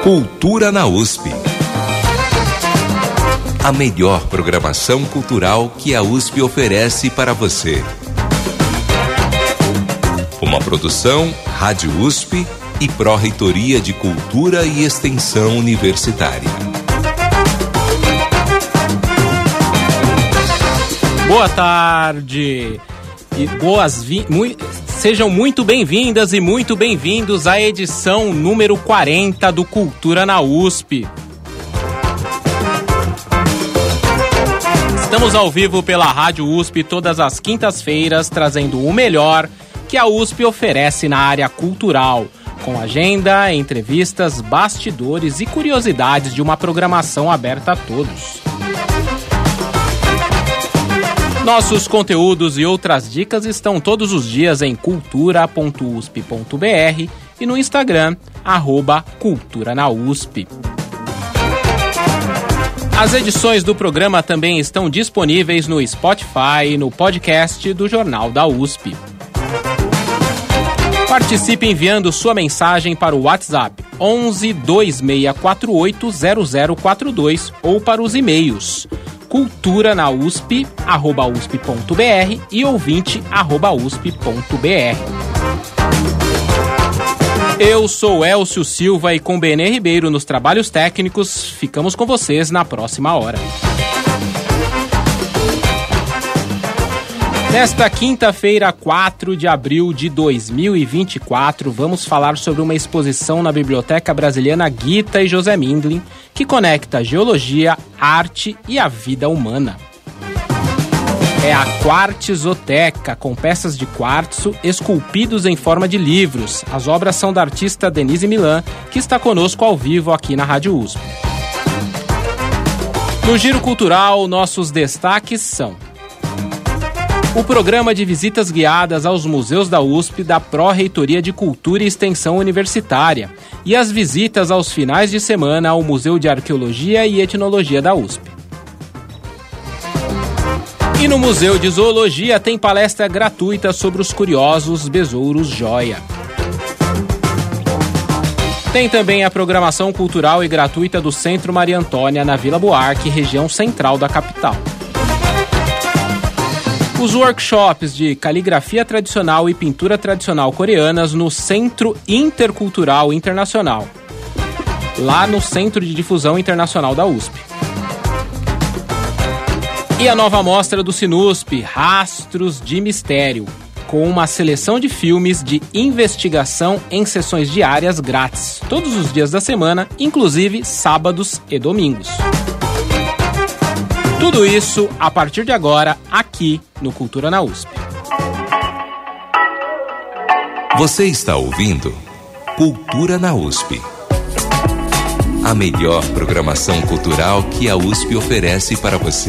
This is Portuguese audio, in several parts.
Cultura na USP. A melhor programação cultural que a USP oferece para você. Uma produção Rádio USP e Pró-Reitoria de Cultura e Extensão Universitária. Boa tarde e sejam muito bem-vindas e muito bem-vindos à edição número 40 do Cultura na USP. Estamos ao vivo pela Rádio USP todas as quintas-feiras, trazendo o melhor que a USP oferece na área cultural, com agenda, entrevistas, bastidores e curiosidades de uma programação aberta a todos. Nossos conteúdos e outras dicas estão todos os dias em cultura.usp.br e no Instagram, @culturanausp. As edições do programa também estão disponíveis no Spotify e no podcast do Jornal da USP. Participe enviando sua mensagem para o WhatsApp 11 2648 0042 ou para os e-mails culturanausp@usp.br e ouvinte@usp.br. Eu sou Elcio Silva e com Benê Ribeiro nos trabalhos técnicos, ficamos com vocês na próxima hora. Nesta quinta-feira, 4 de abril de 2024, vamos falar sobre uma exposição na Biblioteca Brasiliana Gita e José Mindlin, que conecta geologia, arte e a vida humana. É a Quartzoteca, com peças de quartzo esculpidos em forma de livros. As obras são da artista Denise Milan, que está conosco ao vivo aqui na Rádio USP. No Giro Cultural, nossos destaques são: o programa de visitas guiadas aos museus da USP da Pró-Reitoria de Cultura e Extensão Universitária e as visitas aos finais de semana ao Museu de Arqueologia e Etnologia da USP. E no Museu de Zoologia tem palestra gratuita sobre os curiosos besouros joia. Tem também a programação cultural e gratuita do Centro Maria Antônia, na Vila Buarque, região central da capital. Os workshops de caligrafia tradicional e pintura tradicional coreanas no Centro Intercultural Internacional, lá no Centro de Difusão Internacional da USP. E a nova mostra do Sinusp, Rastros de Mistério, com uma seleção de filmes de investigação em sessões diárias grátis, todos os dias da semana, inclusive sábados e domingos. Tudo isso a partir de agora, aqui no Cultura na USP. Você está ouvindo Cultura na USP. A melhor programação cultural que a USP oferece para você.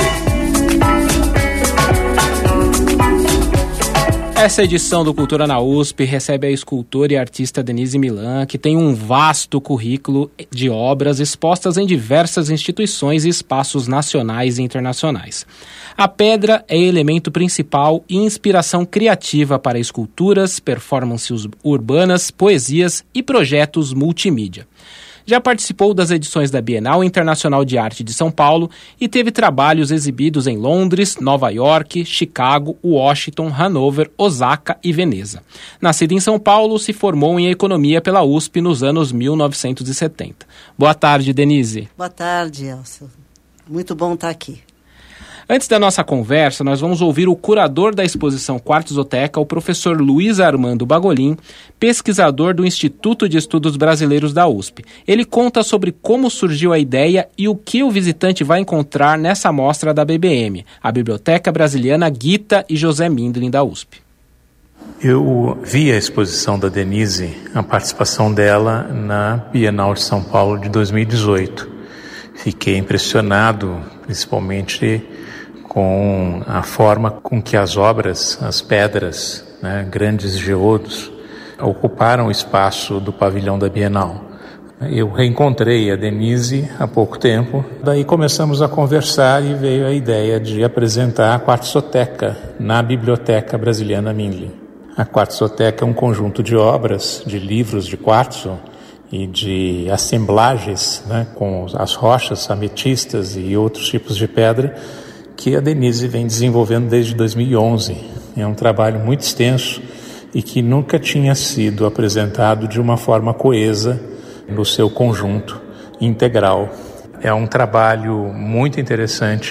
Essa edição do Cultura na USP recebe a escultora e artista Denise Milan, que tem um vasto currículo de obras expostas em diversas instituições e espaços nacionais e internacionais. A pedra é elemento principal e inspiração criativa para esculturas, performances urbanas, poesias e projetos multimídia. Já participou das edições da Bienal Internacional de Arte de São Paulo e teve trabalhos exibidos em Londres, Nova York, Chicago, Washington, Hanover, Osaka e Veneza. Nascida em São Paulo, se formou em Economia pela USP nos anos 1970. Boa tarde, Denise. Boa tarde, Elcio. Muito bom estar aqui. Antes da nossa conversa, nós vamos ouvir o curador da exposição Quartzoteca, o professor Luiz Armando Bagolin, pesquisador do Instituto de Estudos Brasileiros da USP. Ele conta sobre como surgiu a ideia e o que o visitante vai encontrar nessa mostra da BBM, a Biblioteca Brasiliana Gita e José Mindlin da USP. Eu vi a exposição da Denise, a participação dela na Bienal de São Paulo de 2018. Fiquei impressionado, principalmente com a forma com que as obras, as pedras, grandes geodos, ocuparam o espaço do pavilhão da Bienal. Eu reencontrei a Denise há pouco tempo, daí começamos a conversar e veio a ideia de apresentar a Quartzoteca na Biblioteca Brasiliana Mindlin. A Quartzoteca é um conjunto de obras, de livros de quartzo, e de assemblagens, né, com as rochas ametistas e outros tipos de pedra, que a Denise vem desenvolvendo desde 2011. É um trabalho muito extenso e que nunca tinha sido apresentado de uma forma coesa no seu conjunto integral. É um trabalho muito interessante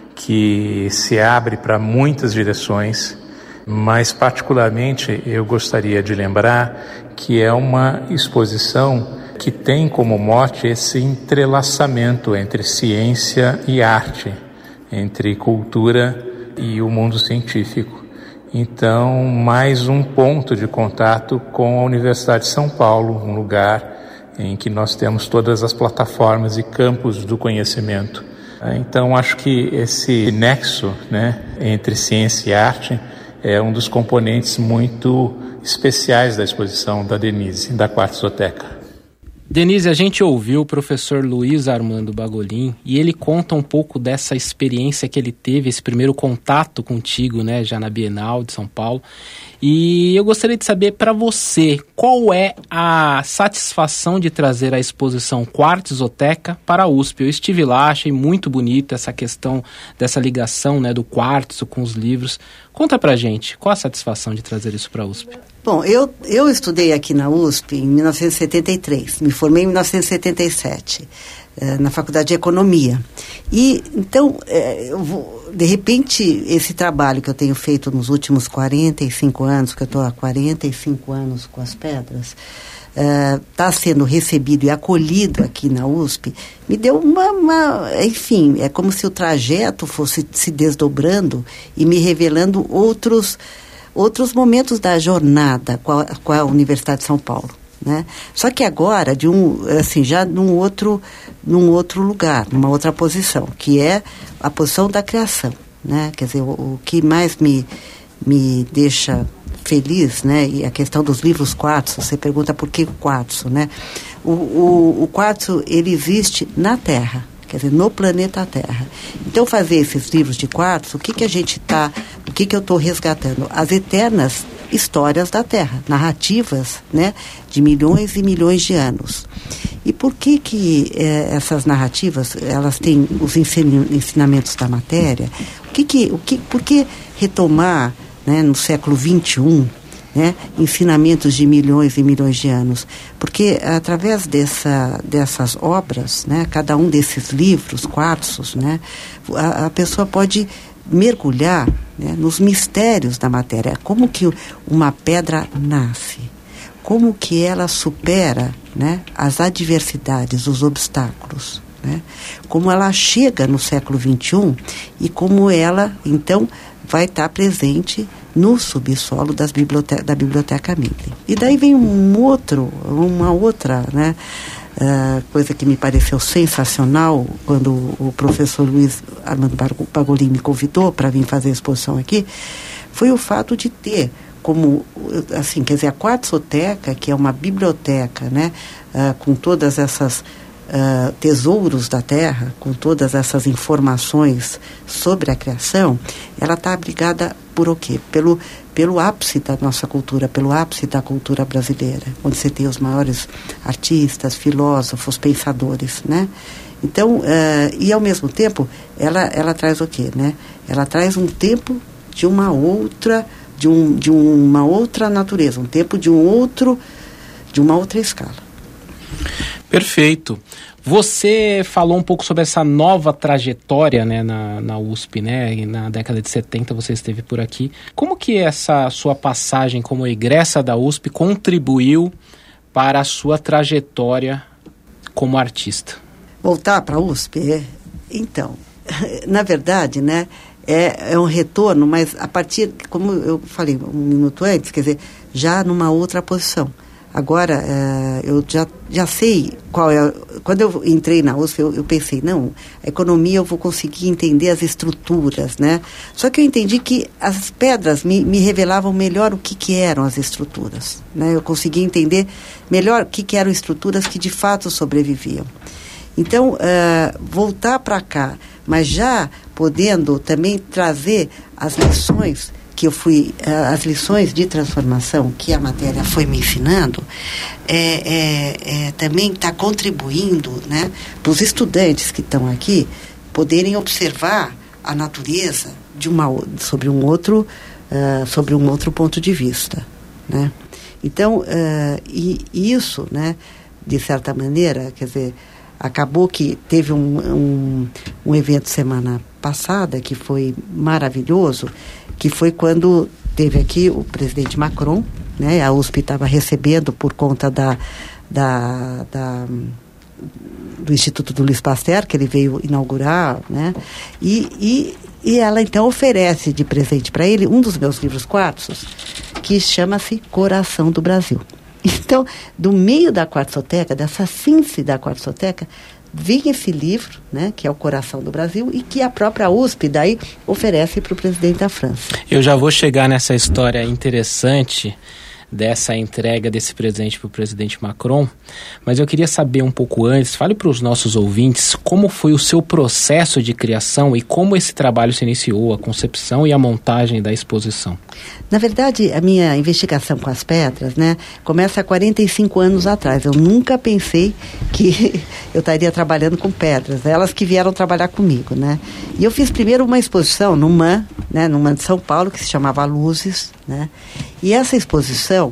que se abre para muitas direções, mas particularmente eu gostaria de lembrar que é uma exposição que tem como mote esse entrelaçamento entre ciência e arte, entre cultura e o mundo científico. Então, mais um ponto de contato com a Universidade de São Paulo, um lugar em que nós temos todas as plataformas e campos do conhecimento. Então, acho que esse nexo, né, entre ciência e arte é um dos componentes muito especiais da exposição da Denise, da Quartzoteca. Denise, a gente ouviu o professor Luiz Armando Bagolin e ele conta um pouco dessa experiência que ele teve, esse primeiro contato contigo, né, já na Bienal de São Paulo. E eu gostaria de saber para você, qual é a satisfação de trazer a exposição Quartzoteca para a USP? Eu estive lá, achei muito bonita essa questão dessa ligação, né, do quartzo com os livros. Conta pra gente, qual a satisfação de trazer isso para a USP? Bom, eu estudei aqui na USP em 1973, me formei em 1977, na Faculdade de Economia. E, então, de repente, esse trabalho que eu tenho feito nos últimos 45 anos, que eu estou há 45 anos com as pedras, está sendo recebido e acolhido aqui na USP, me deu enfim, é como se o trajeto fosse se desdobrando e me revelando outros momentos da jornada com a Universidade de São Paulo, né? Só que agora, já num outro lugar, numa outra posição, que é a posição da criação, né? Quer dizer, o que mais me deixa feliz, né? E a questão dos livros quartzo, você pergunta por que quartzo, né? O quartzo, ele existe na Terra, quer dizer, no planeta Terra. Então, fazer esses livros de quartzo, o que eu estou resgatando? As eternas histórias da Terra, narrativas, né, de milhões e milhões de anos. E por que essas narrativas, elas têm os ensinamentos da matéria? Por que retomar, né, no século XXI, né, ensinamentos de milhões e milhões de anos? Porque através dessas obras, né, cada um desses livros, quartzos, né, a pessoa pode mergulhar, né, nos mistérios da matéria. Como que uma pedra nasce? Como que ela supera, né, as adversidades, os obstáculos, né? Como ela chega no século XXI e como ela, então, vai estar presente no subsolo da Biblioteca Mendel. E daí vem uma outra, né, coisa que me pareceu sensacional quando o professor Luiz Armando Bagolin me convidou para vir fazer a exposição aqui, foi o fato de ter como, assim, quer dizer, a Quartzoteca, que é uma biblioteca, né, com todas essas tesouros da Terra, com todas essas informações sobre a criação, ela está abrigada por o quê? Pelo ápice da nossa cultura, pelo ápice da cultura brasileira, onde você tem os maiores artistas, filósofos, pensadores, né? Então, e ao mesmo tempo, ela traz o quê, né? Ela traz um tempo de uma outra natureza, um tempo de uma outra escala. Perfeito. Você falou um pouco sobre essa nova trajetória, né, na USP, né? E na década de 70 você esteve por aqui. Como que essa sua passagem como egressa da USP contribuiu para a sua trajetória como artista? Voltar para a USP? Então, na verdade, né, é um retorno, mas a partir, como eu falei um minuto antes, quer dizer, já numa outra posição. Agora, eu já sei qual é. Quando eu entrei na USP, eu pensei, não, a economia eu vou conseguir entender as estruturas, né? Só que eu entendi que as pedras me revelavam melhor o que eram as estruturas, né? Eu consegui entender melhor o que eram estruturas que de fato sobreviviam. Então, voltar para cá, mas já podendo também trazer as lições que eu fui, as lições de transformação que a matéria foi me ensinando, também está contribuindo, né, para os estudantes que estão aqui poderem observar a natureza sobre um outro ponto de vista, né? Então, isso, né, de certa maneira, quer dizer, acabou que teve um evento semana passada que foi maravilhoso, que foi quando teve aqui o presidente Macron, né? A USP estava recebendo por conta do Instituto do Louis Pasteur, que ele veio inaugurar, né? E ela então oferece de presente para ele um dos meus livros quartzos, que chama-se Coração do Brasil. Então, do meio da quartzoteca, dessa síntese da quartzoteca, vem esse livro, né, que é o Coração do Brasil, e que a própria USP daí oferece para o presidente da França. Eu já vou chegar nessa história interessante dessa entrega desse presente para o presidente Macron, mas eu queria saber um pouco antes, fale para os nossos ouvintes como foi o seu processo de criação e como esse trabalho se iniciou, a concepção e a montagem da exposição. Na verdade, a minha investigação com as pedras, né, começa há 45 anos atrás. Eu nunca pensei que eu estaria trabalhando com pedras, elas que vieram trabalhar comigo, né? E eu fiz primeiro uma exposição no MAN, né, no MAN de São Paulo, que se chamava Luzes, né? E essa exposição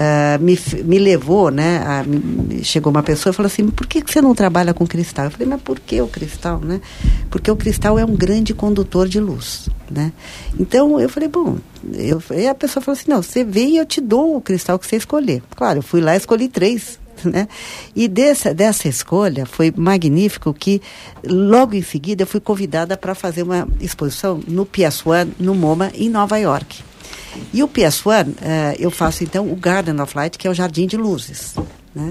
me levou, né? Chegou uma pessoa e falou assim: por que você não trabalha com cristal? Eu falei: mas por que o cristal, né? Porque o cristal é um grande condutor de luz, né? Então eu falei: bom, e a pessoa falou assim: não, você vem e eu te dou o cristal que você escolher. Claro, eu fui lá e escolhi 3. Né? E dessa escolha foi magnífico que logo em seguida eu fui convidada para fazer uma exposição no PS1, no MoMA, em Nova York. E o PS1, eu faço então o Garden of Light, que é o Jardim de Luzes, né?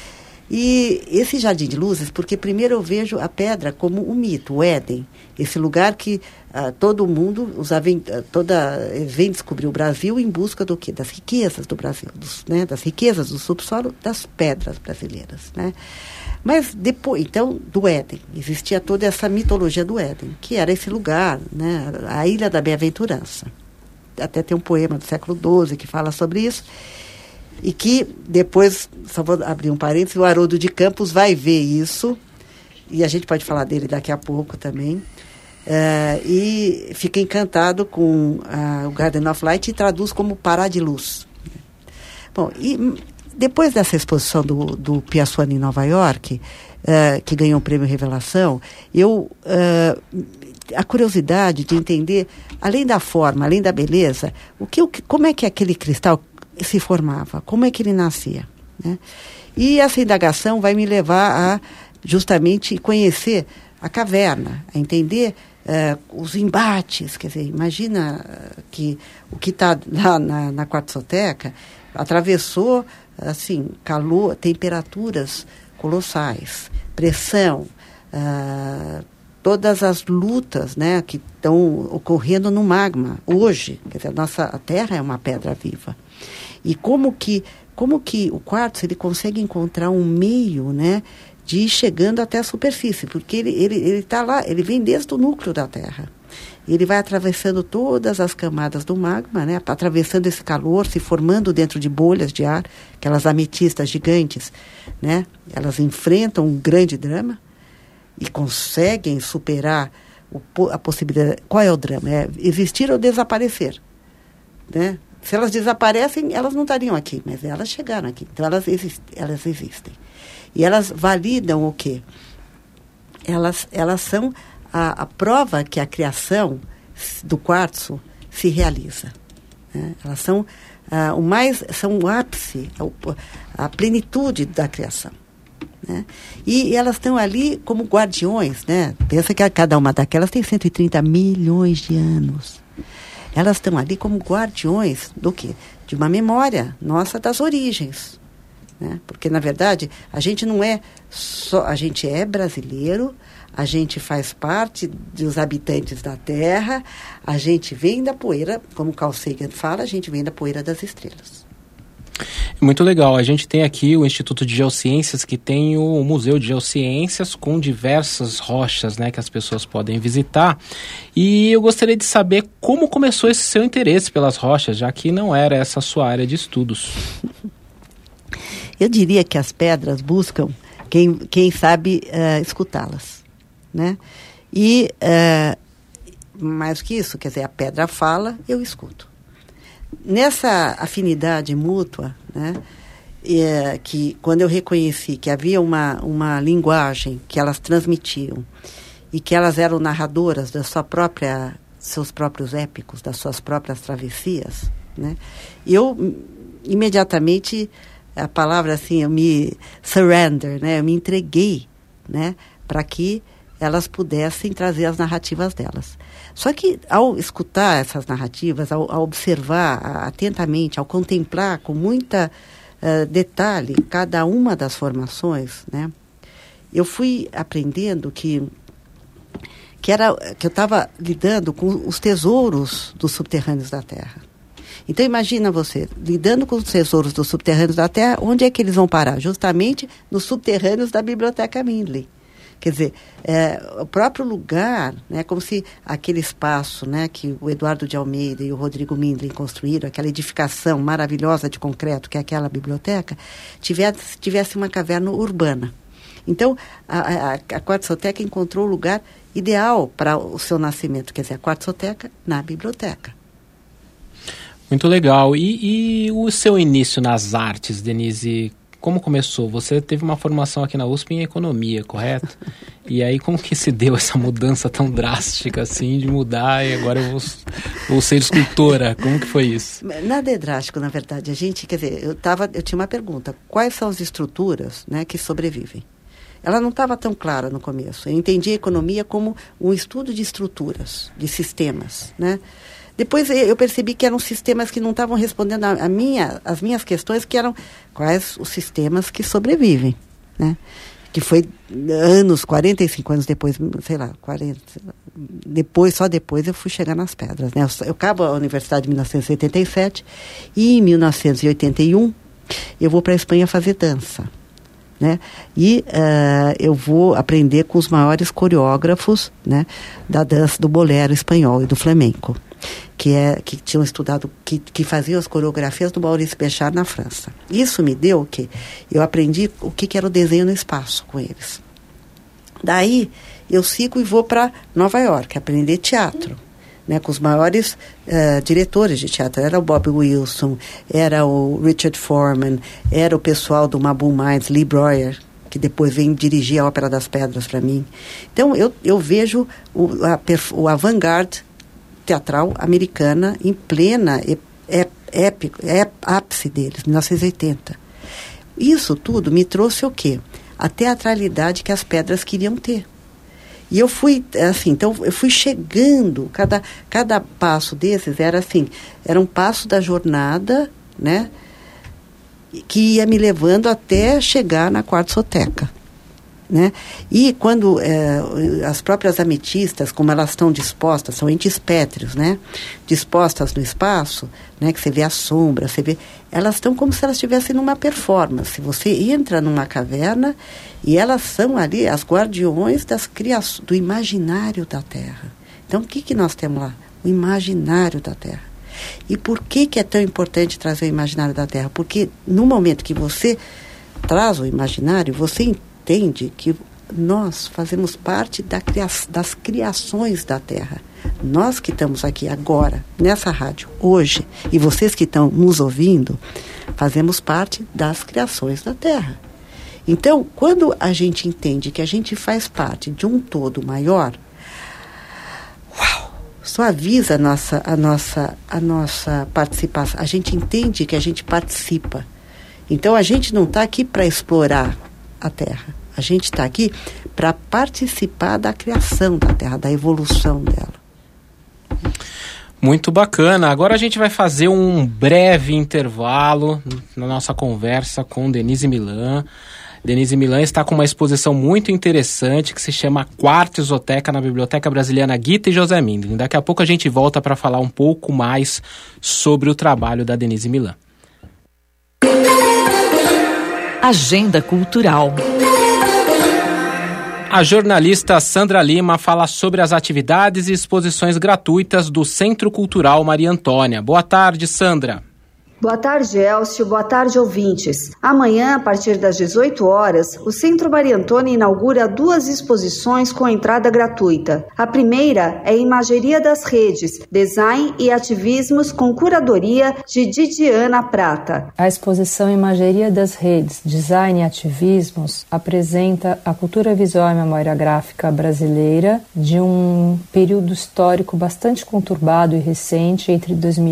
E esse Jardim de Luzes, porque primeiro eu vejo a pedra como um mito, o Éden, esse lugar que todo mundo vem descobrir o Brasil em busca do quê? Das riquezas do Brasil, né? Das riquezas do subsolo, das pedras brasileiras, né? Mas depois, então, do Éden, existia toda essa mitologia do Éden, que era esse lugar, né? A Ilha da Bem-aventurança. Até tem um poema do século XII que fala sobre isso, e que depois, só vou abrir um parênteses, o Haroldo de Campos vai ver isso, e a gente pode falar dele daqui a pouco também, e fica encantado com o Garden of Light e traduz como Pará de Luz. Bom, e depois dessa exposição do PS1 em Nova York, que ganhou o prêmio Revelação, a curiosidade de entender, além da forma, além da beleza, como é que aquele cristal se formava, como é que ele nascia, né? E essa indagação vai me levar a justamente conhecer a caverna, a entender os embates, quer dizer, imagina que o que está lá na quartzoteca atravessou, assim, calor, temperaturas colossais, pressão, todas as lutas, né, que estão ocorrendo no magma hoje. Quer dizer, a Terra é uma pedra viva. E como que o quartzo ele consegue encontrar um meio, né, de ir chegando até a superfície, porque ele está lá, ele vem desde o núcleo da Terra. Ele vai atravessando todas as camadas do magma, né, atravessando esse calor, se formando dentro de bolhas de ar, aquelas ametistas gigantes, né, elas enfrentam um grande drama e conseguem superar a possibilidade. Qual é o drama? É existir ou desaparecer, né? Se elas desaparecem, elas não estariam aqui, mas elas chegaram aqui. Então, elas existem. E elas validam o quê? Elas são a prova que a criação do quartzo se realiza, né? Elas são são o ápice, a plenitude da criação, né? E elas estão ali como guardiões, né? Pensa que cada uma daquelas tem 130 milhões de anos. Elas estão ali como guardiões do quê? De uma memória nossa das origens, né? Porque, na verdade, a gente não é só... A gente é brasileiro, a gente faz parte dos habitantes da Terra, a gente vem da poeira, como Carl Sagan fala, a gente vem da poeira das estrelas. Muito legal. A gente tem aqui o Instituto de Geociências, que tem o Museu de Geociências com diversas rochas, né, que as pessoas podem visitar. E eu gostaria de saber como começou esse seu interesse pelas rochas, já que não era essa a sua área de estudos. Eu diria que as pedras buscam quem sabe escutá-las, né? E mais que isso, quer dizer, a pedra fala, eu escuto. Nessa afinidade mútua, né, que quando eu reconheci que havia uma linguagem que elas transmitiam e que elas eram narradoras da seus próprios épicos, das suas próprias travessias, né, eu imediatamente, a palavra assim, eu me surrender, né, eu me entreguei, né, para que elas pudessem trazer as narrativas delas. Só que ao escutar essas narrativas, ao observar atentamente, ao contemplar com muita detalhe cada uma das formações, né, eu fui aprendendo que eu estava lidando com os tesouros dos subterrâneos da Terra. Então imagina você, lidando com os tesouros dos subterrâneos da Terra, onde é que eles vão parar? Justamente nos subterrâneos da Biblioteca Mindley. Quer dizer, o próprio lugar, né, como se aquele espaço, né, que o Eduardo de Almeida e o Rodrigo Mindley construíram, aquela edificação maravilhosa de concreto, que é aquela biblioteca, tivesse uma caverna urbana. Então, a Quartzoteca encontrou o lugar ideal para o seu nascimento, quer dizer, a Quartzoteca na biblioteca. Muito legal. E o seu início nas artes, Denise, como começou? Você teve uma formação aqui na USP em economia, correto? E aí, como que se deu essa mudança tão drástica, assim, de mudar e agora eu vou ser escultora? Como que foi isso? Nada é drástico, na verdade. A gente, quer dizer, eu tinha uma pergunta. Quais são as estruturas, né, que sobrevivem? Ela não estava tão clara no começo. Eu entendi a economia como um estudo de estruturas, de sistemas, né? Depois eu percebi que eram sistemas que não estavam respondendo as minhas questões, que eram quais os sistemas que sobrevivem, né? Que foi 45 anos depois, sei lá, 40, só depois eu fui chegar nas pedras, né? Eu acabo a universidade em 1977 e em 1981 eu vou para a Espanha fazer dança, né? E eu vou aprender com os maiores coreógrafos, né, da dança do bolero espanhol e do flamenco, que tinham estudado, que faziam as coreografias do Maurice Béjart na França. Isso me deu o quê? Eu aprendi o que era o desenho no espaço com eles. Daí eu sigo e vou para Nova York aprender teatro, né, com os maiores diretores de teatro. Era o Bob Wilson, era o Richard Foreman, era o pessoal do Mabul Minds, Lee Breuer, que depois vem dirigir a Ópera das Pedras para mim. Então eu vejo o avant-garde teatral americana em plena ápice deles, 1980. Isso tudo me trouxe o quê? A teatralidade que as pedras queriam ter. E eu fui, assim, então eu fui chegando, cada passo desses era assim, era um passo da jornada, né, que ia me levando até chegar na Quartzoteca, né? E quando as próprias ametistas, como elas estão dispostas, são entes pétreos, né, dispostas no espaço, né, que você vê a sombra, elas estão como se elas estivessem numa performance. Você entra numa caverna e elas são ali as guardiões do imaginário da Terra. Então, o que nós temos lá? O imaginário da Terra. E por que é tão importante trazer o imaginário da Terra? Porque no momento que você traz o imaginário, você entende que nós fazemos parte das criações da Terra. Nós que estamos aqui agora, nessa rádio, hoje, e vocês que estão nos ouvindo, fazemos parte das criações da Terra. Então, quando a gente entende que a gente faz parte de um todo maior, suaviza a nossa participação. A gente entende que a gente participa. Então, a gente não está aqui para explorar a Terra. A gente está aqui para participar da criação da Terra, da evolução dela. Muito bacana. Agora a gente vai fazer um breve intervalo na nossa conversa com Denise Milan. Denise Milan está com uma exposição muito interessante que se chama Quartzoteca na Biblioteca Brasiliana Gita e José Mindley. Daqui a pouco a gente volta para falar um pouco mais sobre o trabalho da Denise Milan. Agenda Cultural. A jornalista Sandra Lima fala sobre as atividades e exposições gratuitas do Centro Cultural Maria Antônia. Boa tarde, Sandra. Boa tarde, Elcio. Boa tarde, ouvintes. Amanhã, a partir das 18 horas, o Centro Maria Antônia inaugura 2 exposições com entrada gratuita. A primeira é Imageria das Redes, Design e Ativismos com curadoria de Didiana Prata. A exposição Imageria das Redes, Design e Ativismos apresenta a cultura visual e memória gráfica brasileira de um período histórico bastante conturbado e recente entre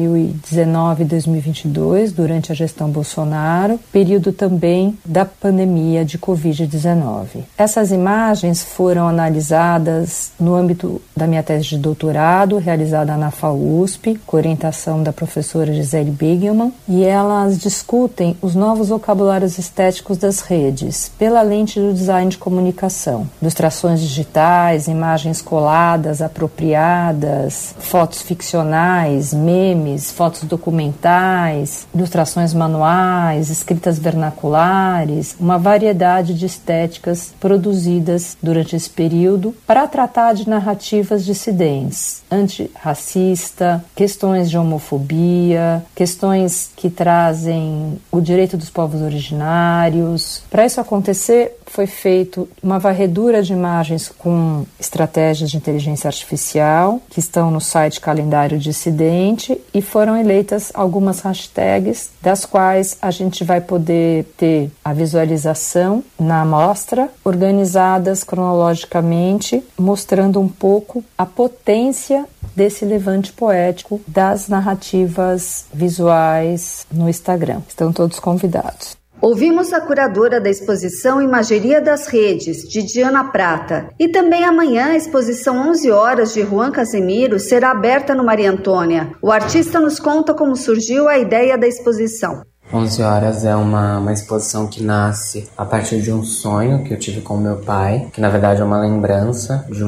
2019 e 2022, durante a gestão Bolsonaro, período também da pandemia de Covid-19. Essas imagens foram analisadas no âmbito da minha tese de doutorado, realizada na FAUSP, com orientação da professora Gisele Bigelman, e elas discutem os novos vocabulários estéticos das redes, pela lente do design de comunicação. Ilustrações digitais, imagens coladas, apropriadas, fotos ficcionais, memes, fotos documentais, ilustrações manuais, escritas vernaculares, uma variedade de estéticas produzidas durante esse período para tratar de narrativas dissidentes, antirracista, questões de homofobia, questões que trazem o direito dos povos originários. Para isso acontecer, foi feito uma varredura de imagens com estratégias de inteligência artificial, que estão no site Calendário Dissidente, e foram eleitas algumas hashtags, das quais a gente vai poder ter a visualização na amostra, organizadas cronologicamente, mostrando um pouco a potência desse levante poético das narrativas visuais no Instagram. Estão todos convidados. Ouvimos a curadora da exposição Imageria das Redes, Didiana Prata. E também amanhã a exposição 11 horas de Juan Casemiro será aberta no Maria Antônia. O artista nos conta como surgiu a ideia da exposição. 11 horas é uma exposição que nasce a partir de um sonho que eu tive com meu pai, que na verdade é uma lembrança de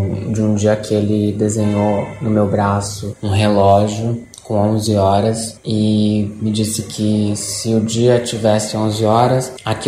um dia que ele desenhou no meu braço um relógio com 11 horas e me disse que se o dia tivesse 11 horas,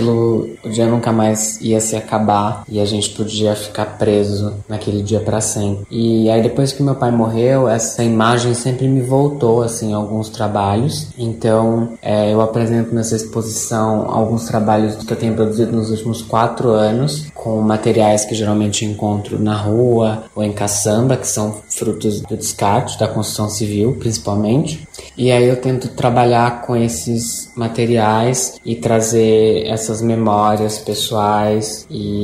o dia nunca mais ia se acabar e a gente podia ficar preso naquele dia para sempre. E aí depois que meu pai morreu, essa imagem sempre me voltou assim, a alguns trabalhos. Então eu apresento nessa exposição alguns trabalhos que eu tenho produzido nos últimos 4 anos, com materiais que geralmente encontro na rua ou em caçamba, que são frutos do descarte, da construção civil, principalmente. E aí eu tento trabalhar com esses materiais e trazer essas memórias pessoais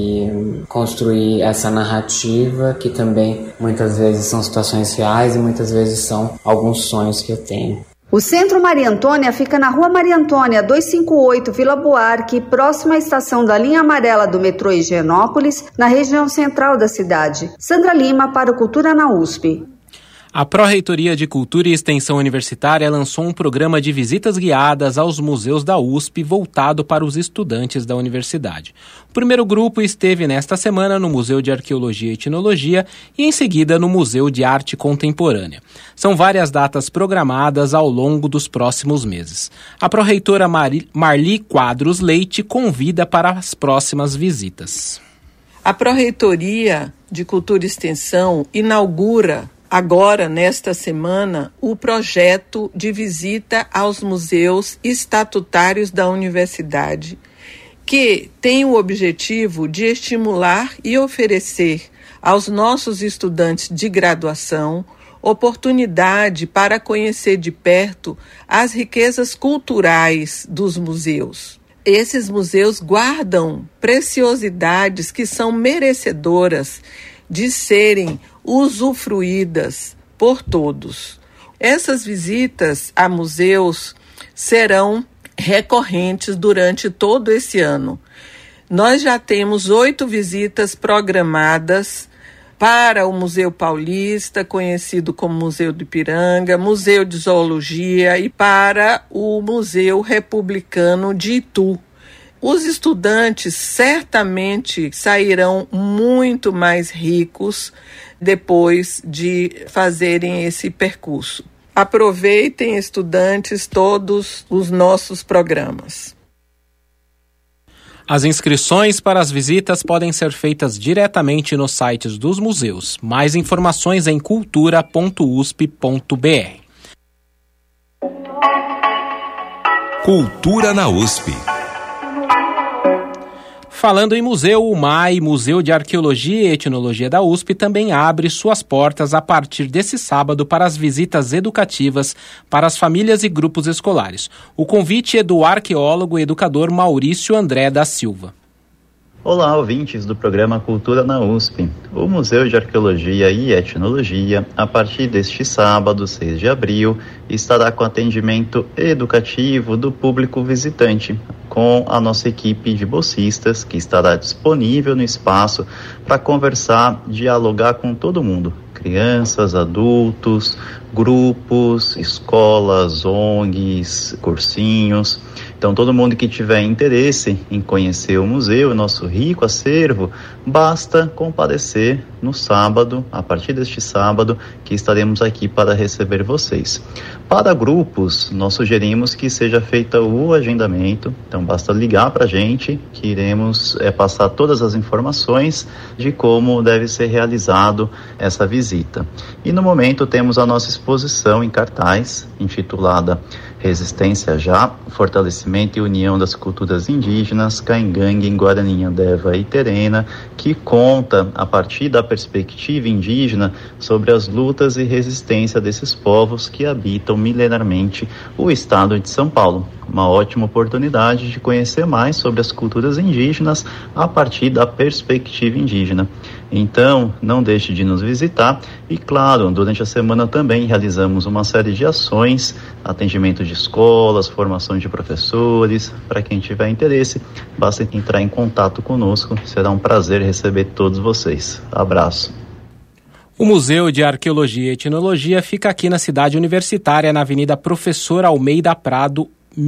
e construir essa narrativa que também muitas vezes são situações reais e muitas vezes são alguns sonhos que eu tenho. O Centro Maria Antônia fica na Rua Maria Antônia, 258, Vila Buarque, próxima à estação da linha amarela do metrô Higienópolis, na região central da cidade. Sandra Lima para o Cultura na USP. A Pró-Reitoria de Cultura e Extensão Universitária lançou um programa de visitas guiadas aos museus da USP voltado para os estudantes da universidade. O primeiro grupo esteve nesta semana no Museu de Arqueologia e Etnologia e em seguida no Museu de Arte Contemporânea. São várias datas programadas ao longo dos próximos meses. A Pró-Reitora Marli Quadros Leite convida para as próximas visitas. A Pró-Reitoria de Cultura e Extensão inaugura agora, nesta semana, o projeto de visita aos museus estatutários da universidade, que tem o objetivo de estimular e oferecer aos nossos estudantes de graduação oportunidade para conhecer de perto as riquezas culturais dos museus. Esses museus guardam preciosidades que são merecedoras de serem usufruídas por todos. Essas visitas a museus serão recorrentes durante todo esse ano. Nós já temos 8 visitas programadas para o Museu Paulista, conhecido como Museu do Ipiranga, Museu de Zoologia e para o Museu Republicano de Itu. Os estudantes certamente sairão muito mais ricos depois de fazerem esse percurso. Aproveitem, estudantes, todos os nossos programas. As inscrições para as visitas podem ser feitas diretamente nos sites dos museus. Mais informações em cultura.usp.br. Cultura na USP. Falando em museu, o MAI, Museu de Arqueologia e Etnologia da USP, também abre suas portas a partir desse sábado para as visitas educativas para as famílias e grupos escolares. O convite é do arqueólogo e educador Maurício André da Silva. Olá, ouvintes do programa Cultura na USP. O Museu de Arqueologia e Etnologia, a partir deste sábado, 6 de abril, estará com atendimento educativo do público visitante, com a nossa equipe de bolsistas, que estará disponível no espaço para conversar, dialogar com todo mundo. Crianças, adultos, grupos, escolas, ONGs, cursinhos. Então, todo mundo que tiver interesse em conhecer o museu, o nosso rico acervo, basta comparecer no sábado, a partir deste sábado, que estaremos aqui para receber vocês. Para grupos, nós sugerimos que seja feito o agendamento, então basta ligar para a gente, que iremos passar todas as informações de como deve ser realizado essa visita. E no momento temos a nossa exposição em cartaz, intitulada Resistência Já, Fortalecimento e União das Culturas Indígenas, Caingangue, Guaraninhandeva e Terena, que conta, a partir da perspectiva indígena, sobre as lutas e resistência desses povos que habitam milenarmente o estado de São Paulo. Uma ótima oportunidade de conhecer mais sobre as culturas indígenas a partir da perspectiva indígena. Então, não deixe de nos visitar e, claro, durante a semana também realizamos uma série de ações, atendimento de escolas, formação de professores. Para quem tiver interesse, basta entrar em contato conosco. Será um prazer receber todos vocês. Abraço. O Museu de Arqueologia e Etnologia fica aqui na cidade universitária, na Avenida Professor Almeida Prado,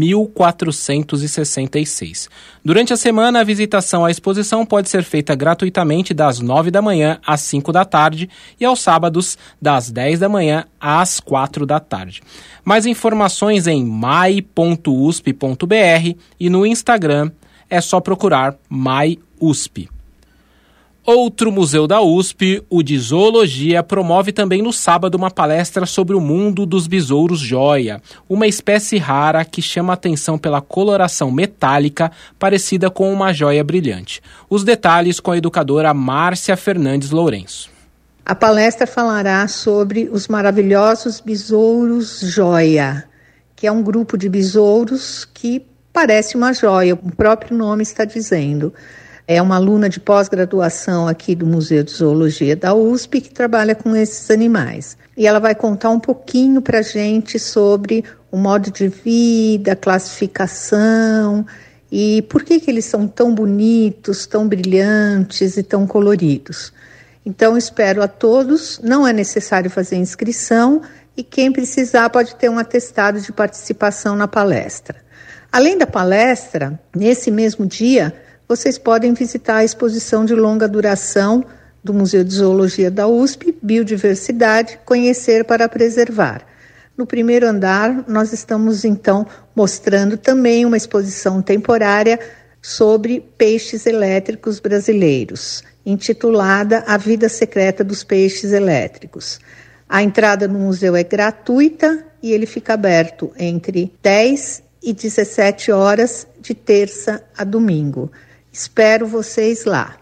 1466. Durante a semana, a visitação à exposição pode ser feita gratuitamente das 9 da manhã às 5 da tarde e aos sábados das 10 da manhã às 4 da tarde. Mais informações em mai.usp.br e no Instagram é só procurar MaiUSP. Outro museu da USP, o de Zoologia, promove também no sábado uma palestra sobre o mundo dos besouros joia, uma espécie rara que chama atenção pela coloração metálica parecida com uma joia brilhante. Os detalhes com a educadora Márcia Fernandes Lourenço. A palestra falará sobre os maravilhosos besouros joia, que é um grupo de besouros que parece uma joia, o próprio nome está dizendo. É uma aluna de pós-graduação aqui do Museu de Zoologia da USP que trabalha com esses animais. E ela vai contar um pouquinho para a gente sobre o modo de vida, classificação e por que eles são tão bonitos, tão brilhantes e tão coloridos. Então, espero a todos. Não é necessário fazer inscrição e quem precisar pode ter um atestado de participação na palestra. Além da palestra, nesse mesmo dia, vocês podem visitar a exposição de longa duração do Museu de Zoologia da USP, Biodiversidade, Conhecer para Preservar. No primeiro andar, nós estamos, então, mostrando também uma exposição temporária sobre peixes elétricos brasileiros, intitulada A Vida Secreta dos Peixes Elétricos. A entrada no museu é gratuita e ele fica aberto entre 10 e 17 horas, de terça a domingo. Espero vocês lá.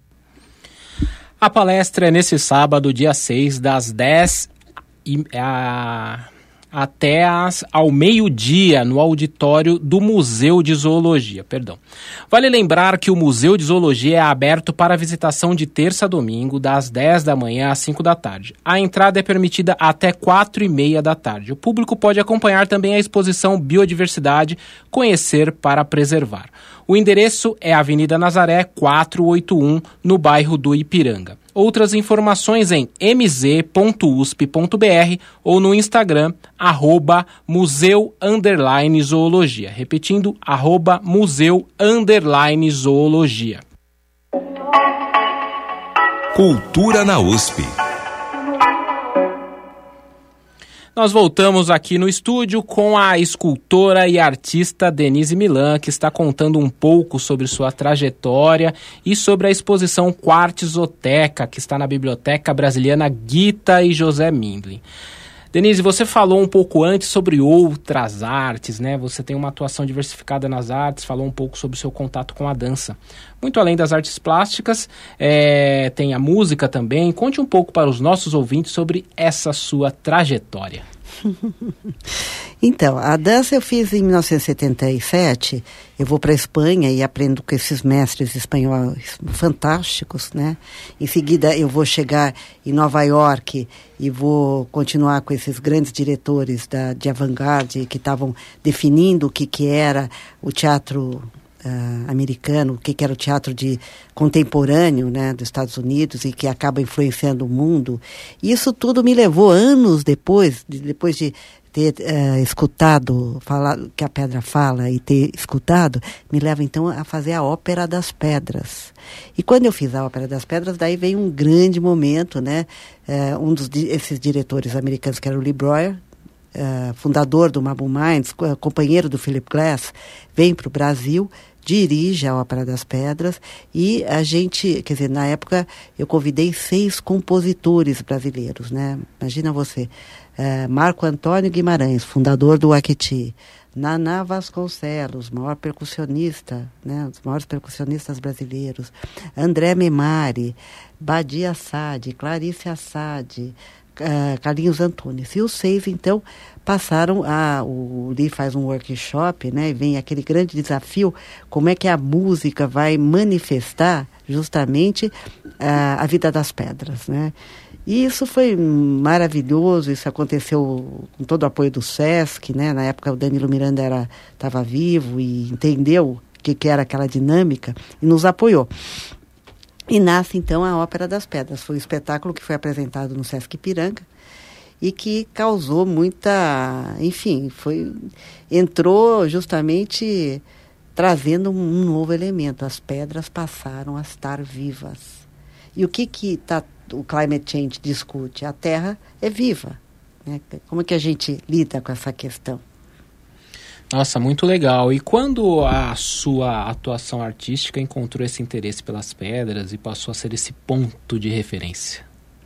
A palestra é nesse sábado, dia 6, das 10 até ao meio-dia, no auditório do Museu de Zoologia. Vale lembrar que o Museu de Zoologia é aberto para visitação de terça a domingo, das 10 da manhã às 5 da tarde. A entrada é permitida até 4h30 da tarde. O público pode acompanhar também a exposição Biodiversidade, Conhecer para Preservar. O endereço é Avenida Nazaré 481, no bairro do Ipiranga. Outras informações em mz.usp.br ou no Instagram, @museu_zoologia. Repetindo, @museu_zoologia. Cultura na USP. Nós voltamos aqui no estúdio com a escultora e artista Denise Milan, que está contando um pouco sobre sua trajetória e sobre a exposição Quartzoteca, que está na Biblioteca Brasiliana Gita e José Mindlin. Denise, você falou um pouco antes sobre outras artes, né? Você tem uma atuação diversificada nas artes, falou um pouco sobre o seu contato com a dança. Muito além das artes plásticas, tem a música também. Conte um pouco para os nossos ouvintes sobre essa sua trajetória. Então, a dança eu fiz em 1977. Eu vou para a Espanha e aprendo com esses mestres espanhóis fantásticos, né? Em seguida eu vou chegar em Nova York e vou continuar com esses grandes diretores de avant-garde que estavam definindo o que era o teatro americano, o que era o teatro contemporâneo, né, dos Estados Unidos e que acaba influenciando o mundo. E isso tudo me levou anos depois de ter escutado falar que a pedra fala e ter escutado, me leva então a fazer a Ópera das Pedras. E quando eu fiz a Ópera das Pedras, daí veio um grande momento, né? Esses diretores americanos, que era o Lee Breuer, fundador do Mabel Minds, companheiro do Philip Glass, vem para o Brasil, dirige a Ópera das Pedras e a gente, quer dizer, na época eu convidei 6 compositores brasileiros, né? Imagina você, Marco Antônio Guimarães, fundador do Aquiti, Naná Vasconcelos, maior percussionista, né? Os maiores percussionistas brasileiros, André Memari, Badia Assad, Clarice Assad, Carlinhos Antunes. E os 6, então, passaram o Lee faz um workshop, né? E vem aquele grande desafio, como é que a música vai manifestar justamente a vida das pedras, né? E isso foi maravilhoso, isso aconteceu com todo o apoio do SESC, né? Na época o Danilo Miranda estava vivo e entendeu o que era aquela dinâmica e nos apoiou. E nasce, então, a Ópera das Pedras. Foi um espetáculo que foi apresentado no Sesc Ipiranga e que causou muita... Enfim, entrou justamente trazendo um novo elemento. As pedras passaram a estar vivas. E o que o Climate Change discute? A Terra é viva, né? Como é que a gente lida com essa questão? Nossa, muito legal. E quando a sua atuação artística encontrou esse interesse pelas pedras e passou a ser esse ponto de referência?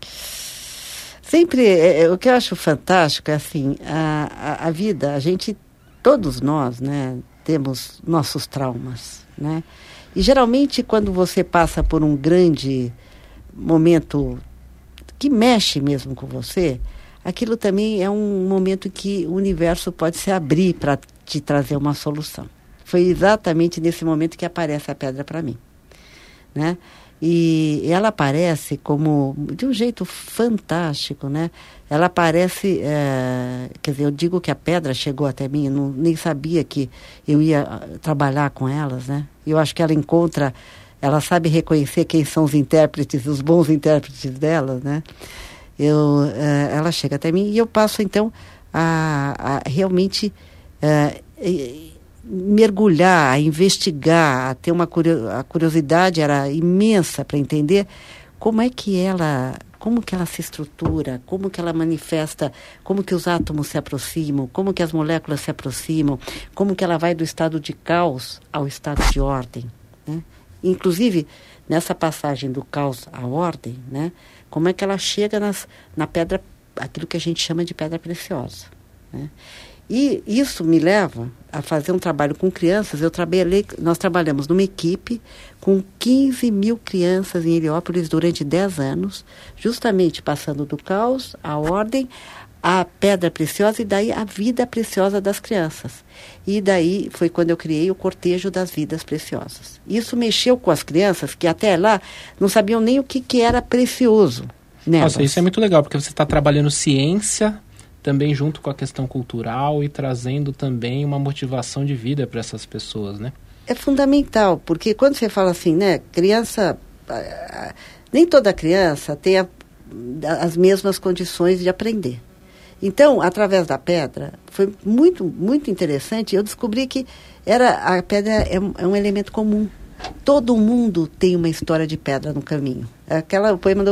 Sempre, o que eu acho fantástico é assim, a vida, todos nós, né, temos nossos traumas, né? E geralmente quando você passa por um grande momento que mexe mesmo com você, aquilo também é um momento que o universo pode se abrir para te trazer uma solução. Foi exatamente nesse momento que aparece a pedra para mim, né? E ela aparece de um jeito fantástico, né? Ela aparece, quer dizer, eu digo que a pedra chegou até mim, eu nem sabia que eu ia trabalhar com elas, né? Eu acho que ela sabe reconhecer quem são os intérpretes, os bons intérpretes delas, né? Ela chega até mim e eu passo, então, a realmente mergulhar, a investigar, a ter a curiosidade era imensa para entender como que ela se estrutura, como que ela manifesta, como que os átomos se aproximam, como que as moléculas se aproximam, como que ela vai do estado de caos ao estado de ordem, né? Inclusive, nessa passagem do caos à ordem, né? Como é que ela chega na pedra, aquilo que a gente chama de pedra preciosa, né? E isso me leva a fazer um trabalho com crianças. Nós trabalhamos numa equipe com 15 mil crianças em Heliópolis durante 10 anos, justamente passando do caos à ordem, a pedra preciosa e daí a vida preciosa das crianças. E daí foi quando eu criei o Cortejo das Vidas Preciosas. Isso mexeu com as crianças que até lá não sabiam nem o que era precioso nelas. Nossa, isso é muito legal, porque você está trabalhando ciência também junto com a questão cultural e trazendo também uma motivação de vida para essas pessoas, né? É fundamental, porque quando você fala assim, né, criança, nem toda criança tem as mesmas condições de aprender. Então, através da pedra, foi muito, muito interessante, eu descobri que a pedra é um elemento comum. Todo mundo tem uma história de pedra no caminho. O poema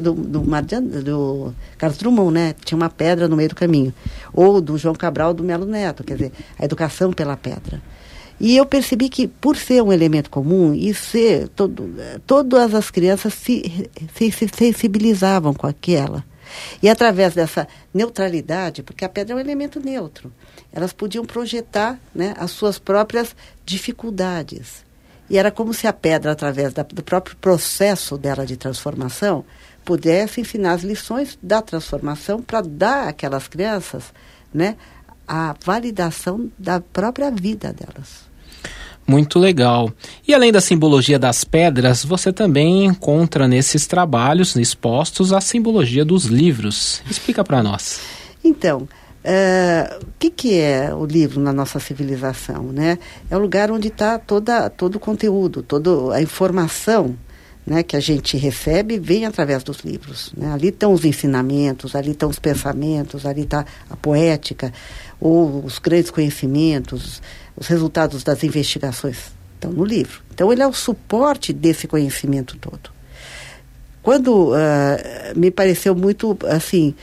do Carlos Drummond, né? Tinha uma pedra no meio do caminho. Ou do João Cabral do Melo Neto, quer dizer, a educação pela pedra. E eu percebi que, por ser um elemento comum e ser... todas as crianças se sensibilizavam com aquela. E através dessa neutralidade, porque a pedra é um elemento neutro, elas podiam projetar, né, as suas próprias dificuldades. E era como se a pedra, através do próprio processo dela de transformação, pudesse ensinar as lições da transformação para dar àquelas crianças, né, a validação da própria vida delas. Muito legal. E além da simbologia das pedras, você também encontra nesses trabalhos expostos a simbologia dos livros. Explica para nós. Então, o que é o livro na nossa civilização, né? É o lugar onde está todo o conteúdo, toda a informação, né, que a gente recebe vem através dos livros, né? Ali estão os ensinamentos, ali estão os pensamentos, ali está a poética, ou os grandes conhecimentos, os resultados das investigações estão no livro. Então, ele é o suporte desse conhecimento todo. Quando me pareceu muito, assim,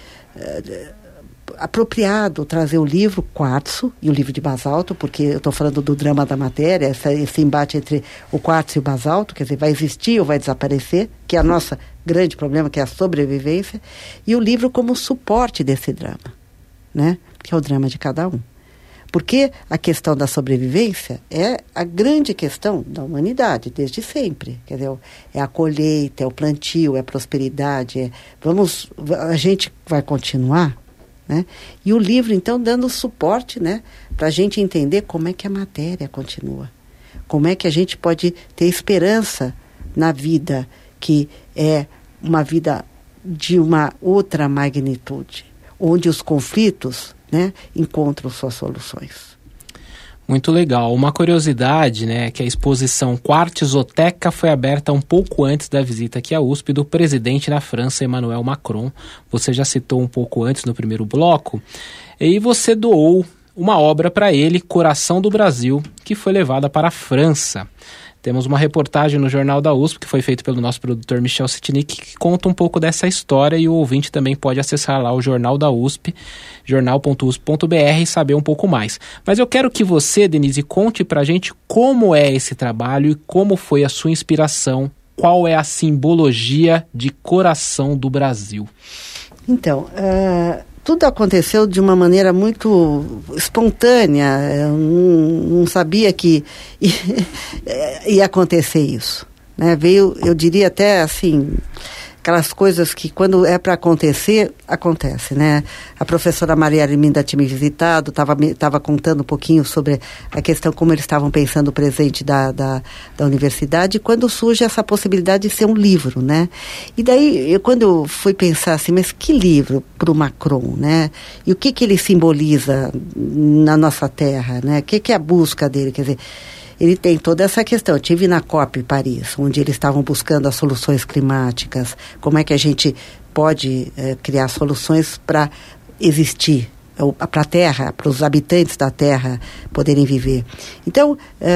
apropriado trazer o livro quartzo e o livro de basalto, porque eu estou falando do drama da matéria, esse embate entre o quartzo e o basalto, quer dizer, vai existir ou vai desaparecer, que é o nosso grande problema, que é a sobrevivência, e o livro como suporte desse drama, né? Que é o drama de cada um. Porque a questão da sobrevivência é a grande questão da humanidade, desde sempre. Quer dizer, é a colheita, é o plantio, é a prosperidade. A gente vai continuar, né? E o livro, então, dando suporte, né, para a gente entender como é que a matéria continua. Como é que a gente pode ter esperança na vida, que é uma vida de uma outra magnitude, onde os conflitos, né, encontram suas soluções. Muito legal. Uma curiosidade, né, que a exposição Quartzoteca foi aberta um pouco antes da visita aqui à USP do presidente da França, Emmanuel Macron. Você já citou um pouco antes no primeiro bloco. E você doou uma obra para ele, Coração do Brasil, que foi levada para a França. Temos uma reportagem no Jornal da USP, que foi feita pelo nosso produtor Michel Sitnik, que conta um pouco dessa história, e o ouvinte também pode acessar lá o Jornal da USP, jornal.usp.br, e saber um pouco mais. Mas eu quero que você, Denise, conte pra gente como é esse trabalho e como foi a sua inspiração, qual é a simbologia de Coração do Brasil. Então, tudo aconteceu de uma maneira muito espontânea. Eu não sabia que ia acontecer isso, né? Veio, eu diria até assim, aquelas coisas que quando é para acontecer, acontece, né? A professora Maria Arminda tinha me visitado, estava contando um pouquinho sobre a questão, como eles estavam pensando o presente da universidade, quando surge essa possibilidade de ser um livro, né? E daí, quando eu fui pensar assim, mas que livro para o Macron, né? E o que ele simboliza na nossa terra, né? O que é a busca dele, quer dizer... Ele tem toda essa questão. Eu estive na COP em Paris, onde eles estavam buscando as soluções climáticas, como é que a gente pode criar soluções para existir, para a Terra, para os habitantes da Terra poderem viver. Então,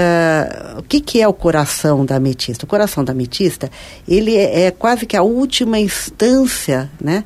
o que é o coração da ametista? O coração da ametista, ele é quase que a última instância, né,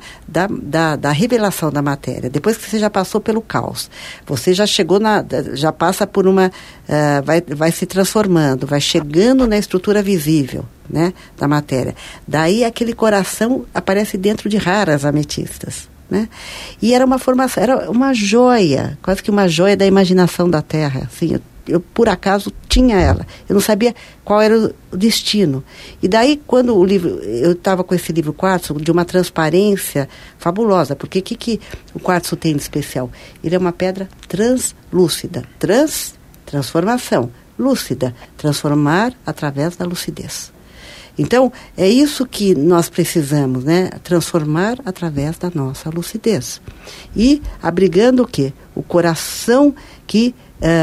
da revelação da matéria. Depois que você já passou pelo caos, você já chegou já passa por uma... vai se transformando, vai chegando na estrutura visível, né, da matéria. Daí aquele coração aparece dentro de raras ametistas, né? E era uma formação, era uma joia, quase que uma joia da imaginação da Terra. Assim, eu por acaso tinha ela. Eu não sabia qual era o destino. E daí, quando o livro, eu estava com esse livro quartzo, de uma transparência fabulosa, porque o que o quartzo tem de especial? Ele é uma pedra translúcida. Transformação. Lúcida. Transformar através da lucidez. Então, é isso que nós precisamos, né? Transformar através da nossa lucidez. E abrigando o quê? O coração que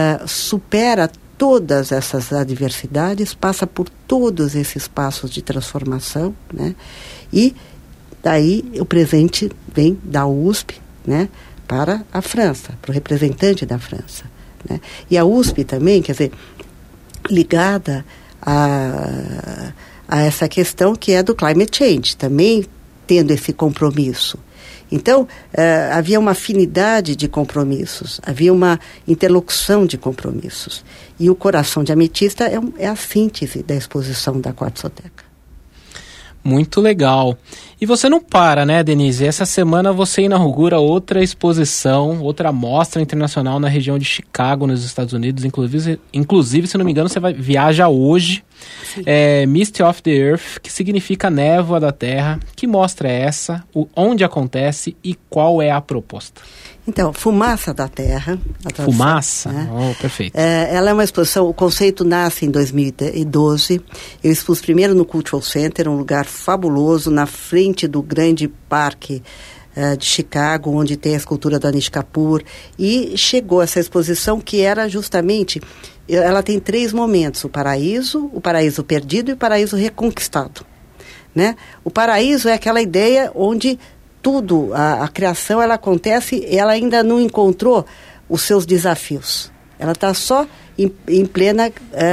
supera todas essas adversidades, passa por todos esses passos de transformação, né? E daí o presente vem da USP, né, para a França, para o representante da França, né? E a USP também, quer dizer, ligada a essa questão que é do climate change, também tendo esse compromisso. Então, havia uma afinidade de compromissos, havia uma interlocução de compromissos. E o Coração de Ametista é a síntese da exposição da Quartzoteca. Muito legal. E você não para, né, Denise? Essa semana você inaugura outra exposição, outra mostra internacional na região de Chicago, nos Estados Unidos. Inclusive, se não me engano, você viaja hoje. Mist of the Earth, que significa névoa da Terra. Que mostra é essa? Onde acontece e qual é a proposta? Então, Fumaça da Terra. Fumaça? Né? Perfeito. Ela é uma exposição, o conceito nasce em 2012. Eu expus primeiro no Cultural Center, um lugar fabuloso, na frente do grande parque de Chicago, onde tem a escultura do Anish Kapoor. E chegou essa exposição que era justamente... Ela tem 3 momentos, o paraíso perdido e o paraíso reconquistado. Né? O paraíso é aquela ideia onde... tudo, a criação, ela acontece, ela ainda não encontrou os seus desafios. Ela está só em plena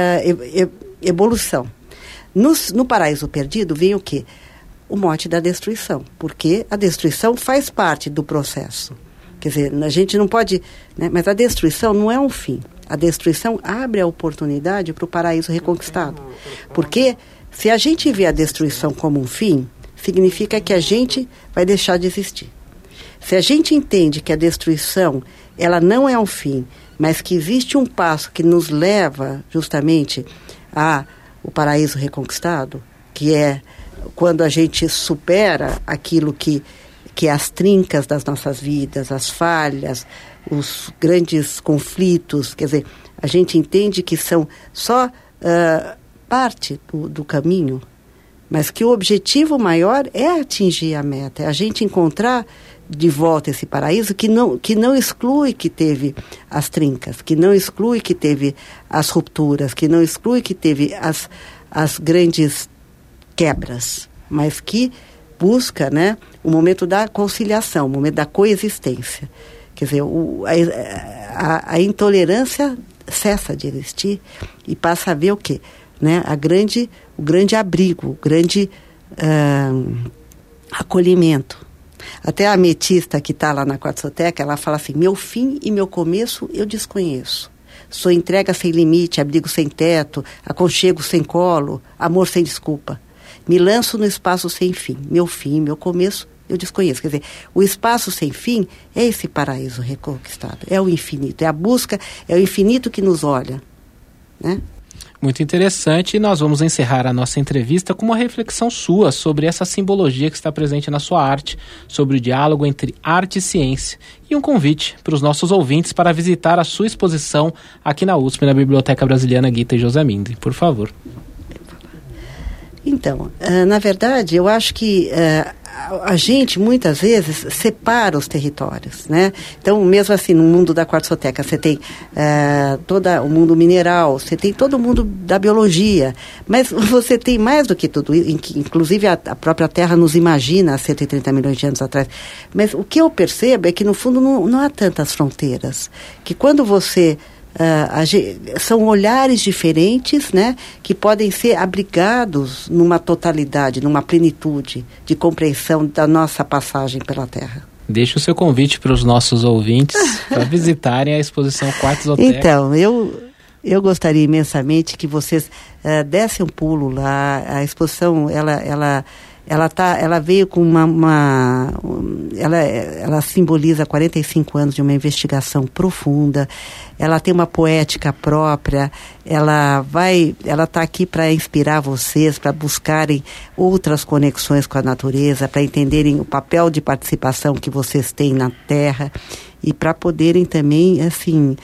evolução. No Paraíso Perdido vem o quê? O mote da destruição, porque a destruição faz parte do processo. Quer dizer, a gente não pode... Né, mas a destruição não é um fim. A destruição abre a oportunidade para o paraíso reconquistado. Porque se a gente vê a destruição como um fim... significa que a gente vai deixar de existir. Se a gente entende que a destruição, ela não é um fim, mas que existe um passo que nos leva justamente ao paraíso reconquistado, que é quando a gente supera aquilo que as trincas das nossas vidas, as falhas, os grandes conflitos, quer dizer, a gente entende que são só parte do caminho, mas que o objetivo maior é atingir a meta, é a gente encontrar de volta esse paraíso que não exclui que teve as trincas, que não exclui que teve as rupturas, que não exclui que teve as grandes quebras, mas que busca, né, o momento da conciliação, o momento da coexistência. Quer dizer, a intolerância cessa de existir e passa a ver o quê? Né, o grande abrigo, o grande acolhimento. Até a ametista que está lá na Quartzoteca, ela fala assim: meu fim e meu começo eu desconheço. Sou entrega sem limite, abrigo sem teto, aconchego sem colo, amor sem desculpa. Me lanço no espaço sem fim. Meu fim e meu começo eu desconheço. Quer dizer, o espaço sem fim é esse paraíso reconquistado. É o infinito, é a busca, é o infinito que nos olha, né? Muito interessante, e nós vamos encerrar a nossa entrevista com uma reflexão sua sobre essa simbologia que está presente na sua arte, sobre o diálogo entre arte e ciência, e um convite para os nossos ouvintes para visitar a sua exposição aqui na USP, na Biblioteca Brasiliana Gita e José Mindre. Por favor. Então, na verdade, eu acho que a gente, muitas vezes, separa os territórios, né? Então, mesmo assim, no mundo da Quartzoteca, você tem todo o mundo mineral, você tem todo o mundo da biologia, mas você tem mais do que tudo, inclusive a própria Terra nos imagina há 130 milhões de anos atrás. Mas o que eu percebo é que, no fundo, não há tantas fronteiras, que quando você... são olhares diferentes, né, que podem ser abrigados numa totalidade, numa plenitude de compreensão da nossa passagem pela Terra. Deixa o seu convite para os nossos ouvintes para visitarem a exposição Quartzoteca. Então, eu gostaria imensamente que vocês dessem um pulo lá. A exposição, ela veio com ela simboliza 45 anos de uma investigação profunda. Ela tem uma poética própria. Ela está aqui para inspirar vocês, para buscarem outras conexões com a natureza, para entenderem o papel de participação que vocês têm na Terra e para poderem também, assim,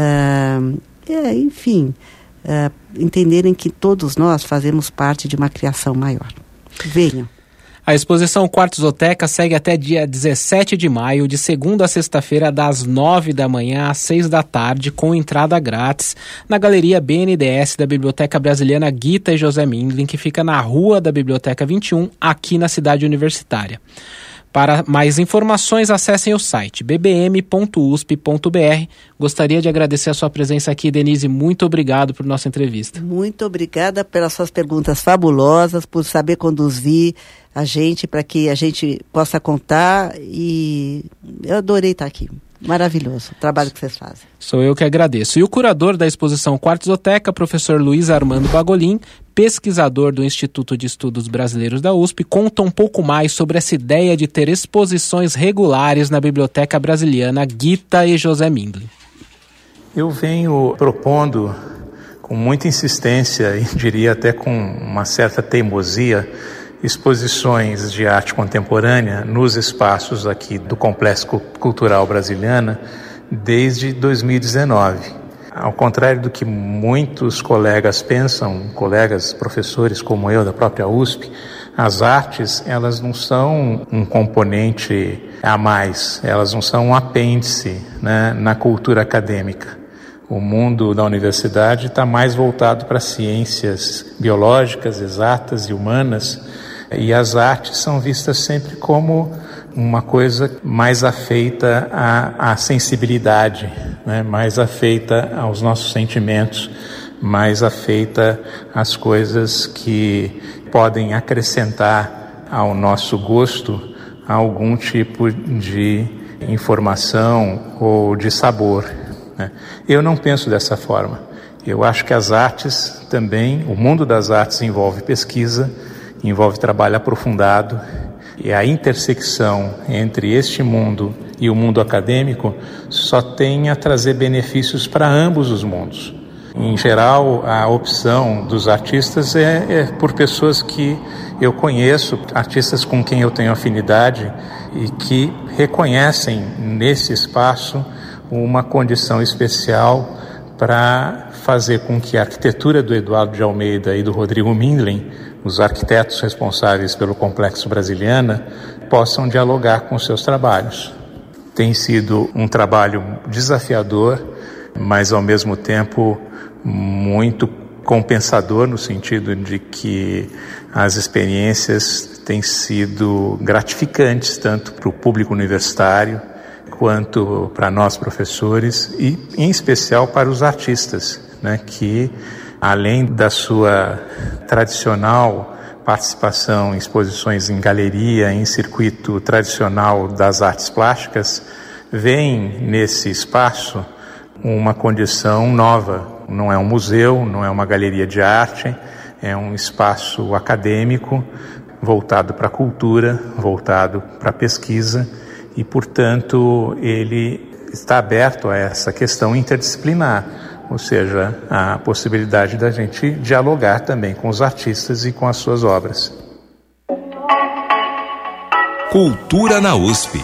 entenderem que todos nós fazemos parte de uma criação maior. Venham. A exposição Quartzoteca segue até dia 17 de maio, de segunda a sexta-feira, das 9 da manhã às 6 da tarde, com entrada grátis, na Galeria BNDES da Biblioteca Brasiliana Gita e José Mindlin, que fica na Rua da Biblioteca 21, aqui na cidade universitária. Para mais informações, acessem o site bbm.usp.br. Gostaria de agradecer a sua presença aqui, Denise. Muito obrigado por nossa entrevista. Muito obrigada pelas suas perguntas fabulosas, por saber conduzir a gente para que a gente possa contar, e eu adorei estar aqui. Maravilhoso o trabalho que vocês fazem. Sou eu que agradeço. E o curador da exposição Quartzoteca, professor Luiz Armando Bagolin, pesquisador do Instituto de Estudos Brasileiros da USP, conta um pouco mais sobre essa ideia de ter exposições regulares na Biblioteca Brasiliana Gita e José Mindlin. Eu venho propondo com muita insistência e diria até com uma certa teimosia exposições de arte contemporânea nos espaços aqui do Complexo Cultural Brasiliana desde 2019. Ao contrário do que muitos colegas pensam, colegas professores como eu da própria USP, as artes, elas não são um componente a mais, elas não são um apêndice, né, na cultura acadêmica. O mundo da universidade está mais voltado para ciências biológicas, exatas e humanas, e as artes são vistas sempre como uma coisa mais afeita à sensibilidade, né? Mais afeita aos nossos sentimentos, mais afeita às coisas que podem acrescentar ao nosso gosto algum tipo de informação ou de sabor, né? Eu não penso dessa forma. Eu acho que as artes também, o mundo das artes envolve pesquisa, envolve trabalho aprofundado, e a intersecção entre este mundo e o mundo acadêmico só tem a trazer benefícios para ambos os mundos. Em geral, a opção dos artistas é por pessoas que eu conheço, artistas com quem eu tenho afinidade e que reconhecem nesse espaço uma condição especial para fazer com que a arquitetura do Eduardo de Almeida e do Rodrigo Mindlin, os arquitetos responsáveis pelo Complexo Brasiliana, possam dialogar com seus trabalhos. Tem sido um trabalho desafiador, mas ao mesmo tempo muito compensador, no sentido de que as experiências têm sido gratificantes, tanto para o público universitário, quanto para nós professores e, em especial, para os artistas, né, que, além da sua tradicional participação em exposições em galeria, em circuito tradicional das artes plásticas, veem nesse espaço uma condição nova. Não é um museu, não é uma galeria de arte, é um espaço acadêmico voltado para a cultura, voltado para a pesquisa e, portanto, ele está aberto a essa questão interdisciplinar, ou seja, a possibilidade da gente dialogar também com os artistas e com as suas obras. Cultura na USP.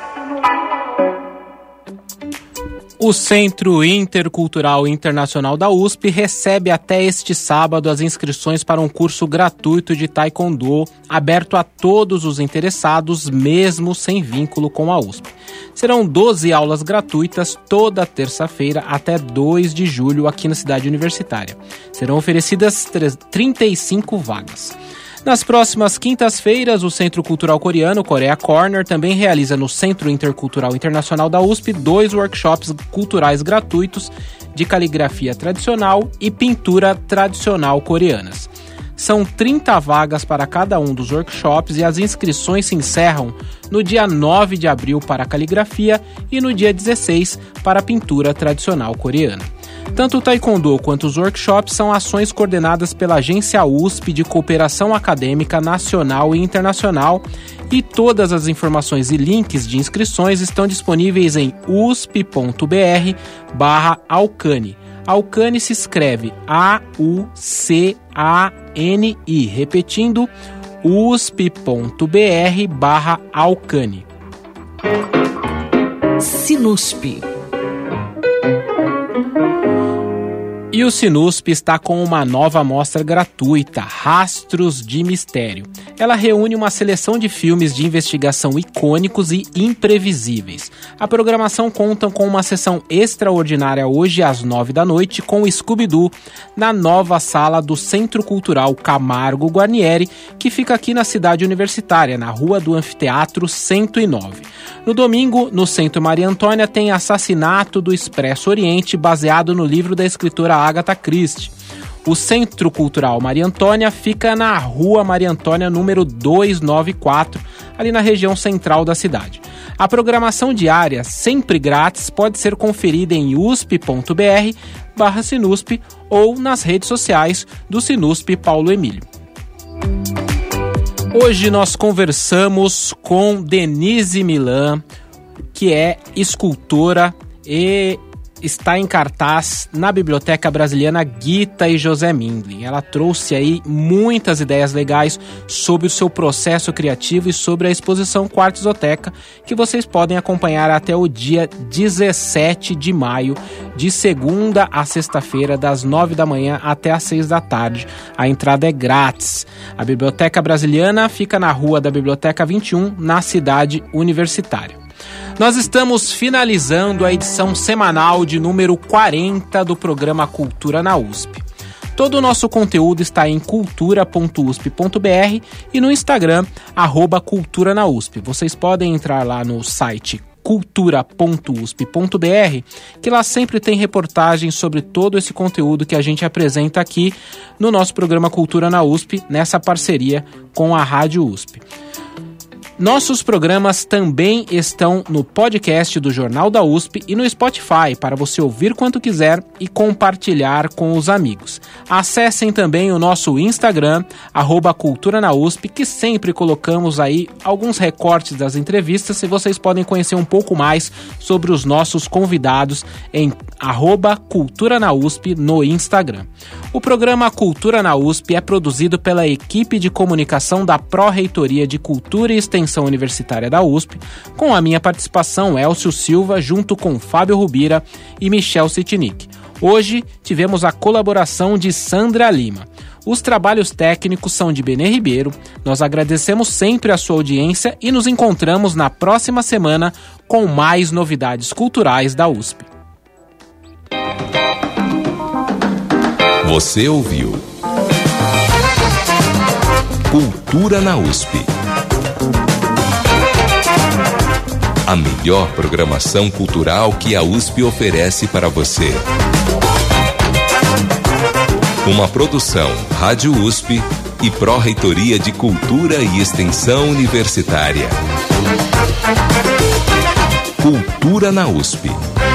O Centro Intercultural Internacional da USP recebe até este sábado as inscrições para um curso gratuito de Taekwondo, aberto a todos os interessados, mesmo sem vínculo com a USP. Serão 12 aulas gratuitas toda terça-feira até 2 de julho aqui na cidade universitária. Serão oferecidas 35 vagas. Nas próximas quintas-feiras, o Centro Cultural Coreano, Korea Corner, também realiza no Centro Intercultural Internacional da USP 2 workshops culturais gratuitos de caligrafia tradicional e pintura tradicional coreanas. São 30 vagas para cada um dos workshops e as inscrições se encerram no dia 9 de abril para a caligrafia e no dia 16 para a pintura tradicional coreana. Tanto o Taekwondo quanto os workshops são ações coordenadas pela Agência USP de Cooperação Acadêmica Nacional e Internacional, e todas as informações e links de inscrições estão disponíveis em usp.br/Alcani. Alcani se escreve A-U-C-A-N-I, repetindo, usp.br/Alcani. Sinusp. E o Sinusp está com uma nova mostra gratuita, Rastros de Mistério. Ela reúne uma seleção de filmes de investigação icônicos e imprevisíveis. A programação conta com uma sessão extraordinária hoje às 21h com o Scooby-Doo na nova sala do Centro Cultural Camargo Guarnieri, que fica aqui na cidade universitária, na Rua do Anfiteatro 109. No domingo, no Centro Maria Antônia, tem Assassinato do Expresso Oriente, baseado no livro da escritora Agatha Christie. O Centro Cultural Maria Antônia fica na Rua Maria Antônia, número 294, ali na região central da cidade. A programação diária, sempre grátis, pode ser conferida em usp.br/Sinusp ou nas redes sociais do Sinusp Paulo Emílio. Hoje nós conversamos com Denise Milan, que é escultora e está em cartaz na Biblioteca Brasiliana Gita e José Mindlin. Ela trouxe aí muitas ideias legais sobre o seu processo criativo e sobre a exposição Quartzoteca, que vocês podem acompanhar até o dia 17 de maio, de segunda a sexta-feira, das 9 da manhã até às 6 da tarde. A entrada é grátis. A Biblioteca Brasiliana fica na Rua da Biblioteca 21, na cidade universitária. Nós estamos finalizando a edição semanal de número 40 do programa Cultura na USP. Todo o nosso conteúdo está em cultura.usp.br e no Instagram, @cultura na USP. Vocês podem entrar lá no site cultura.usp.br, que lá sempre tem reportagens sobre todo esse conteúdo que a gente apresenta aqui no nosso programa Cultura na USP, nessa parceria com a Rádio USP. Nossos programas também estão no podcast do Jornal da USP e no Spotify, para você ouvir quanto quiser e compartilhar com os amigos. Acessem também o nosso Instagram, @Cultura na USP, que sempre colocamos aí alguns recortes das entrevistas e vocês podem conhecer um pouco mais sobre os nossos convidados em @Cultura na USP no Instagram. O programa Cultura na USP é produzido pela equipe de comunicação da Pró-Reitoria de Cultura e Extensão Universitária da USP, com a minha participação, Elcio Silva, junto com Fábio Rubira e Michel Sitnik. Hoje tivemos a colaboração de Sandra Lima. Os trabalhos técnicos são de Benê Ribeiro. Nós agradecemos sempre a sua audiência e nos encontramos na próxima semana com mais novidades culturais da USP. Você ouviu Cultura na USP. A melhor programação cultural que a USP oferece para você. Uma produção Rádio USP e Pró-Reitoria de Cultura e Extensão Universitária. Cultura na USP.